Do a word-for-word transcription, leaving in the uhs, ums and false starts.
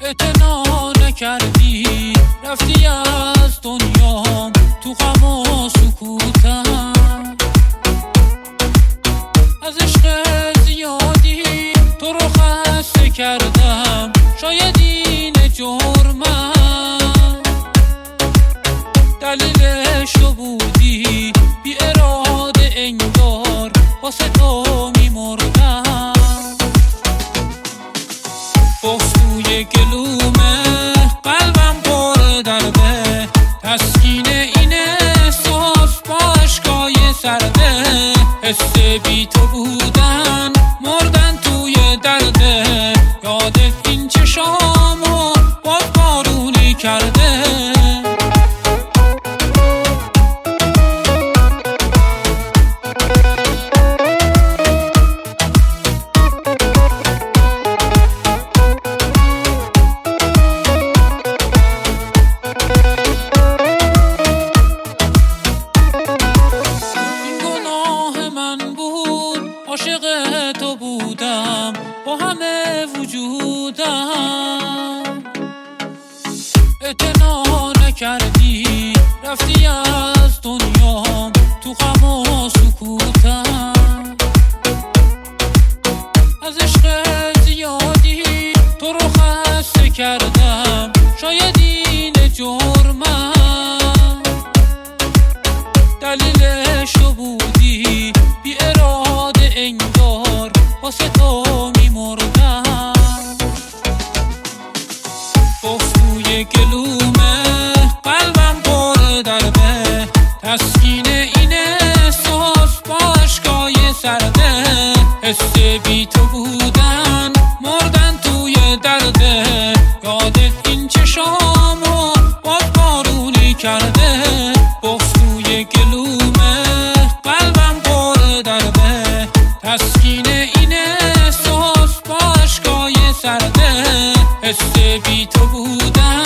اعتنا نکردی، رفتی از دنیام تو غم و سکوتم. از عشق زیادی تو رو خسته کردم، شاید این جرمم. دلیلش تو بودی، بی اراده انگار واسه تو میمردم. باز توی گلومه قلبم پر درده، تسکین این احساس با عشقای سرده. حس بی تو بودن مردن توی درده، یادت این چشامو با بارونی کرده. عاشق تو بودم با همه وجودم، اعتنا نکردی، رفتی از دنیام تو غم و سکوتم. از عشق زیادی تو رو خسته کردم، شاید این جرمم. دلیلش تو بودی، بی اراده انگار واسه تو میمردم. باز توی گلومه قلبم پر درده، تسکین این احساس با عشقای سرده. حس بی تو بودن مردن توی درده، یادت این چشامو با بارونی کرده. باز توی گلومه قلبم پر درده، تسکین این احساس با عشقای سرده. حس بی تو بودن